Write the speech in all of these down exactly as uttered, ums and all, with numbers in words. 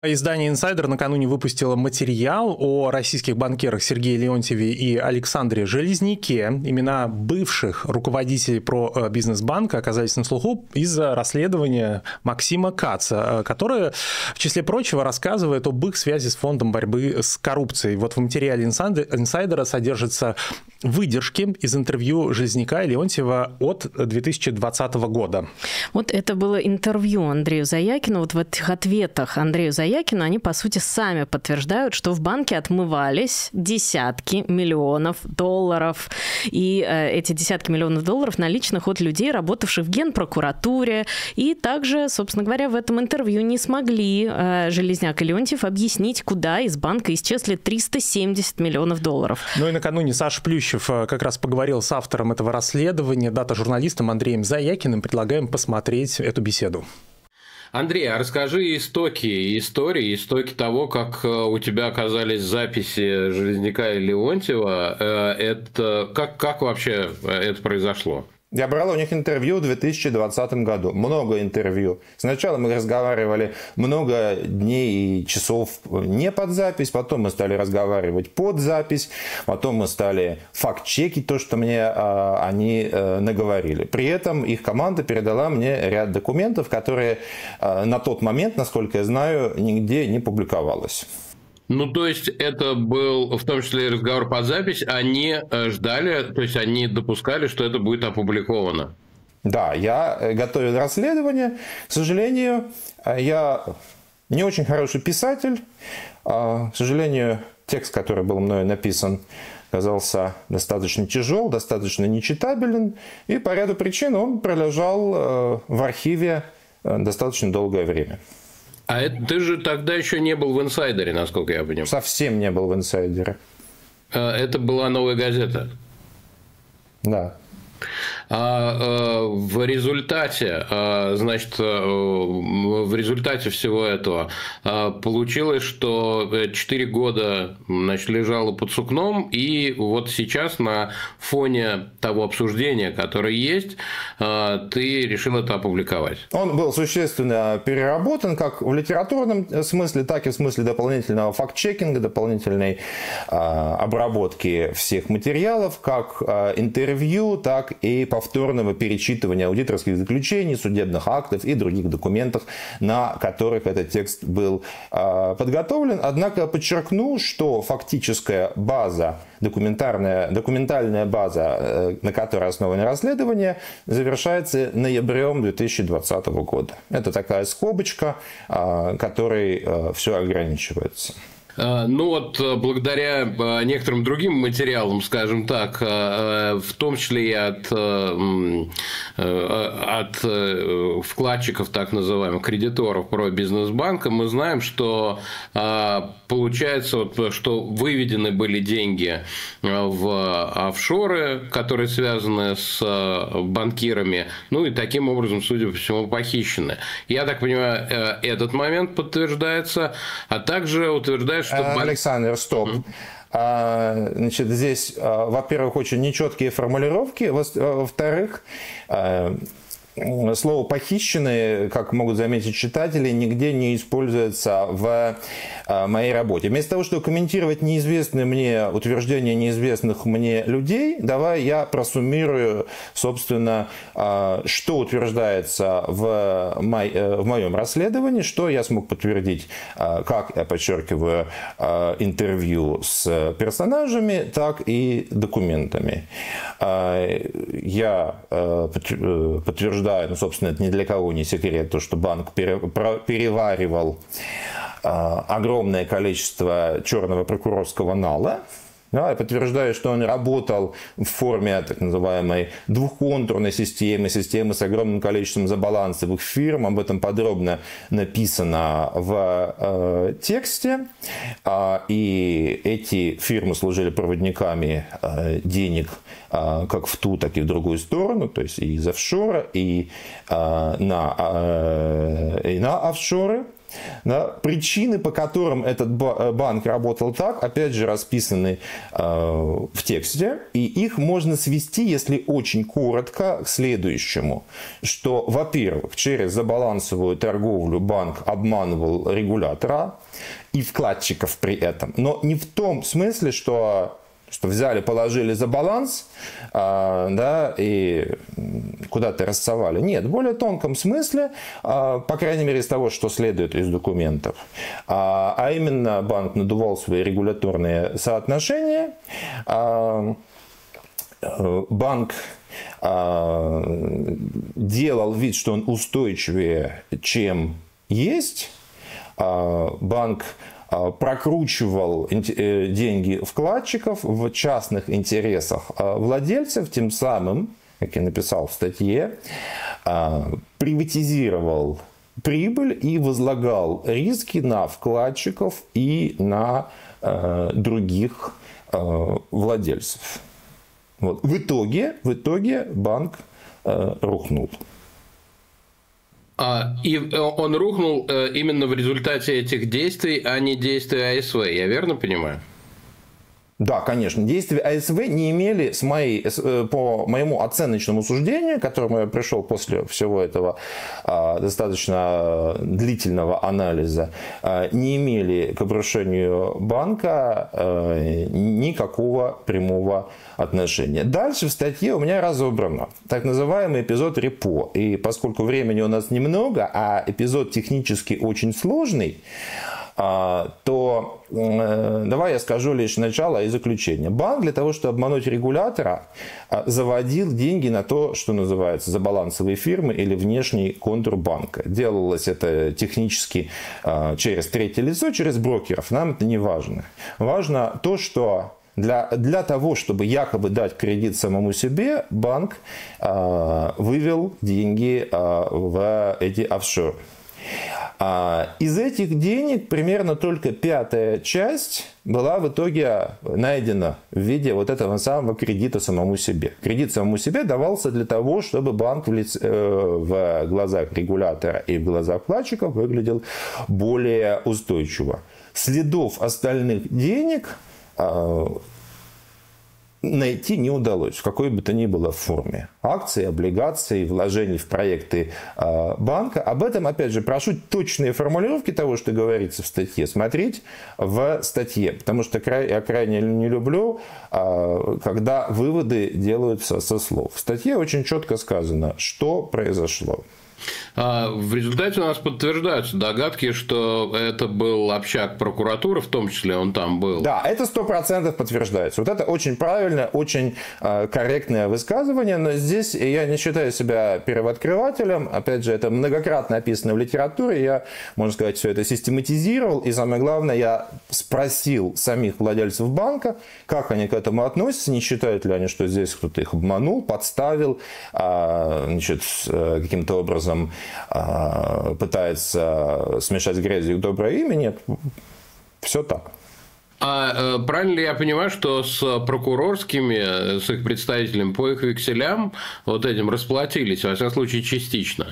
Издание «Инсайдер» накануне выпустило материал о российских банкирах Сергее Леонтьеве и Александре Железняке. Имена бывших руководителей Пробизнесбанка оказались на слуху из-за расследования Максима Каца, которое, в числе прочего, рассказывает об их связи с фондом борьбы с коррупцией. Вот в материале «Инсайдера» содержатся выдержки из интервью Железняка и Леонтьева от две тысячи двадцатого года. Вот это было интервью Андрею Заякину. Вот в этих ответах Андрею Заякину они, по сути, сами подтверждают, что в банке отмывались десятки миллионов долларов. И э, эти десятки миллионов долларов наличных от людей, работавших в Генпрокуратуре. И также, собственно говоря, в этом интервью не смогли э, Железняк и Леонтьев объяснить, куда из банка исчезли триста семьдесят миллионов долларов. Ну и накануне Саша Плющев как раз поговорил с автором этого расследования, дата-журналистом Андреем Заякиным. Предлагаем посмотреть эту беседу. Андрей, а расскажи истоки истории, истоки того, как у тебя оказались записи Железняка и Леонтьева. Это как, как вообще это произошло? Я брал у них интервью в две тысячи двадцатом году. Много интервью. Сначала мы разговаривали много дней и часов не под запись. Потом мы стали разговаривать под запись. Потом мы стали факт-чекить то, что мне а, они а, наговорили. При этом их команда передала мне ряд документов, которые а, на тот момент, насколько я знаю, нигде не публиковалось. Ну, то есть, это был в том числе разговор по запись, они ждали, то есть, они допускали, что это будет опубликовано? Да, я готовил расследование. К сожалению, я не очень хороший писатель. К сожалению, текст, который был мною написан, оказался достаточно тяжел, достаточно нечитабелен. И по ряду причин он пролежал в архиве достаточно долгое время. А это, ты же тогда еще не был в «Инсайдере», насколько я понимаю. Совсем не был в «Инсайдере». Это была «Новая газета». Да. А в результате, значит, в результате всего этого получилось, что четыре года, значит, лежало под сукном, и вот сейчас на фоне того обсуждения, которое есть, ты решил это опубликовать. Он был существенно переработан как в литературном смысле, так и в смысле дополнительного факт-чекинга, дополнительной обработки всех материалов, как интервью, так и повторного перечитывания аудиторских заключений, судебных актов и других документов, на которых этот текст был э, подготовлен. Однако подчеркну, что фактическая база, документарная, документальная база, э, на которой основано расследование, завершается ноябрем две тысячи двадцатого года. Это такая скобочка, э, которой э, все ограничивается. Ну вот, благодаря некоторым другим материалам, скажем так, в том числе и от, от вкладчиков, так называемых, кредиторов Пробизнесбанка, мы знаем, что получается, вот, что выведены были деньги в офшоры, которые связаны с банкирами, ну и таким образом, судя по всему, похищены. Я так понимаю, этот момент подтверждается, а также утверждается, что... Александр, стоп. Mm-hmm. Значит, здесь, во-первых, очень нечеткие формулировки. Во-вторых, слово «похищенные», как могут заметить читатели, нигде не используется в моей работе. Вместо того, чтобы комментировать неизвестные мне утверждения неизвестных мне людей, давай я просуммирую, собственно, что утверждается в, мо... в моем расследовании, что я смог подтвердить, как я подчеркиваю, интервью с персонажами, так и документами. Я подтверждаю, ну, собственно, это ни для кого не секрет, то, что банк переваривал огромное количество черного прокурорского нала. Да, я подтверждаю, что он работал в форме так называемой двухконтурной системы, системы с огромным количеством забалансовых фирм. Об этом подробно написано в э, тексте. А, и эти фирмы служили проводниками э, денег э, как в ту, так и в другую сторону, то есть и из офшора, и, э, на, э, и на офшоры. Да, причины, по которым этот банк работал так, опять же, расписаны э, в тексте, и их можно свести, если очень коротко, к следующему, что, во-первых, через забалансовую торговлю банк обманывал регулятора и вкладчиков при этом, но не в том смысле, что что взяли, положили за баланс, а, да, и куда-то рассовали. Нет, в более тонком смысле, а, по крайней мере, из того, что следует из документов. А, а именно, банк надувал свои регуляторные соотношения, а, банк а, делал вид, что он устойчивее, чем есть, а, банк прокручивал деньги вкладчиков в частных интересах владельцев, тем самым, как я написал в статье, приватизировал прибыль и возлагал риски на вкладчиков и на других владельцев. Вот. В итоге, в итоге банк рухнул. А, и он рухнул именно в результате этих действий, а не действий АСВ, я верно понимаю? Да, конечно. Действия АСВ не имели, с моей, по моему оценочному суждению, к которому я пришел после всего этого достаточно длительного анализа, не имели к обрушению банка никакого прямого отношения. Дальше в статье у меня разобрано так называемый эпизод репо. И поскольку времени у нас немного, а эпизод технически очень сложный, то давай я скажу лишь начало и заключение. Банк для того, чтобы обмануть регулятора, заводил деньги на то, что называется забалансовые фирмы или внешний контур банка. Делалось это технически через третье лицо, через брокеров. Нам это не важно. Важно то, что Для, для того, чтобы якобы дать кредит самому себе, банк э, вывел деньги э, в эти офшоры. Э, из этих денег примерно только пятая часть была в итоге найдена в виде вот этого самого кредита самому себе. Кредит самому себе давался для того, чтобы банк в, лице, э, в глазах регулятора и в глазах вкладчиков выглядел более устойчиво. Следов остальных денег найти не удалось, в какой бы то ни было форме. Акции, облигации, вложений в проекты банка. Об этом, опять же, прошу точные формулировки того, что говорится в статье, смотреть в статье. Потому что я крайне не люблю, когда выводы делаются со слов. В статье очень четко сказано, что произошло. В результате у нас подтверждаются догадки, что это был общак прокуратуры, в том числе он там был. Да, это сто процентов подтверждается. Вот это очень правильное, очень корректное высказывание, но здесь я не считаю себя первооткрывателем. Опять же, это многократно описано в литературе. Я, можно сказать, все это систематизировал. И самое главное, я спросил самих владельцев банка, как они к этому относятся, не считают ли они, что здесь кто-то их обманул, подставил, значит, каким-то образом пытается смешать грязью доброе имя. Нет, все так. А правильно ли я понимаю, что с прокурорскими, с их представителями по их векселям вот этим расплатились, во всяком случае, частично?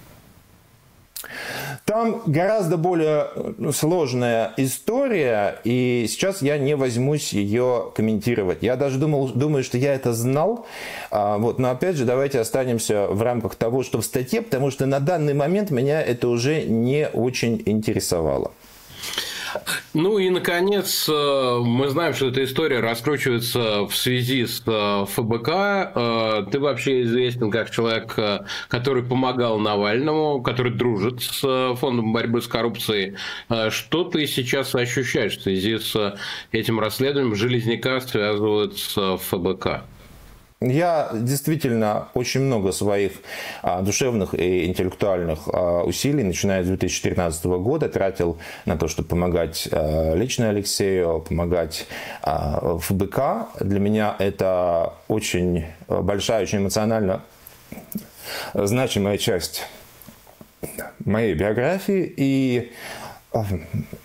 Там гораздо более сложная история, и сейчас я не возьмусь ее комментировать. Я даже думал, думаю, что я это знал, вот, но опять же давайте останемся в рамках того, что в статье, потому что на данный момент меня это уже не очень интересовало. Ну и, наконец, мы знаем, что эта история раскручивается в связи с эф бэ ка. Ты вообще известен как человек, который помогал Навальному, который дружит с Фондом борьбы с коррупцией. Что ты сейчас ощущаешь в связи с этим расследованием? Железняка связывают с эф бэ ка. Я действительно очень много своих а, душевных и интеллектуальных а, усилий, начиная с две тысячи тринадцатого года, тратил на то, чтобы помогать а, лично Алексею, помогать а, эф бэ ка. Для меня это очень большая, очень эмоционально значимая часть моей биографии. И а,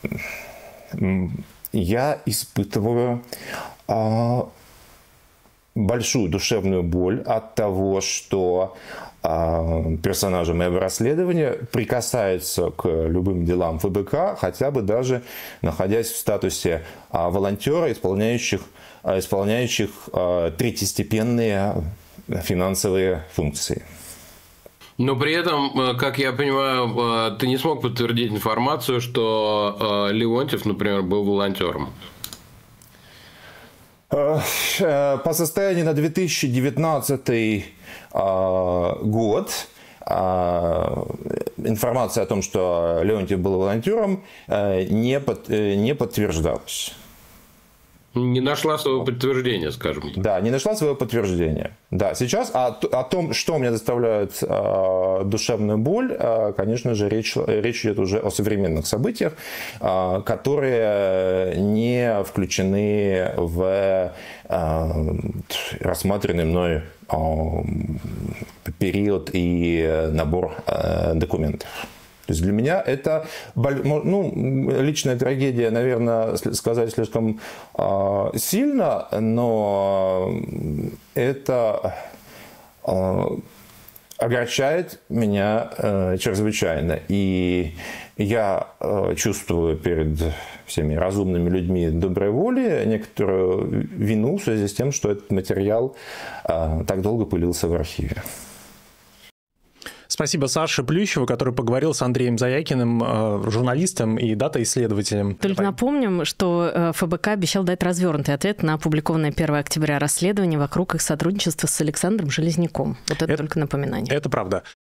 я испытываю... А, большую душевную боль от того, что персонажи моего расследования прикасаются к любым делам ФБК, хотя бы даже находясь в статусе волонтера, исполняющих, исполняющих третьестепенные финансовые функции. Но при этом, как я понимаю, ты не смог подтвердить информацию, что Леонтьев, например, был волонтером. По состоянию на две тысячи девятнадцатый год информация о том, что Леонтьев был волонтером, не, под, не подтверждалась. Не нашла своего подтверждения, скажем. Да, не нашла своего подтверждения. Да, сейчас о, о том, что мне доставляет э, душевную боль, э, конечно же, речь, речь идет уже о современных событиях, э, которые не включены в э, рассматриваемый мной э, период и набор э, документов. То есть для меня это, ну, личная трагедия, наверное, сказать слишком э, сильно, но это э, огорчает меня э, чрезвычайно. И я э, чувствую перед всеми разумными людьми доброй воли некоторую вину в связи с тем, что этот материал э, так долго пылился в архиве. Спасибо Саше Плющеву, который поговорил с Андреем Заякиным, журналистом и дата-исследователем. Только напомним, что ФБК обещал дать развернутый ответ на опубликованное первого октября расследование вокруг их сотрудничества с Александром Железняком. Вот это, это только напоминание. Это правда.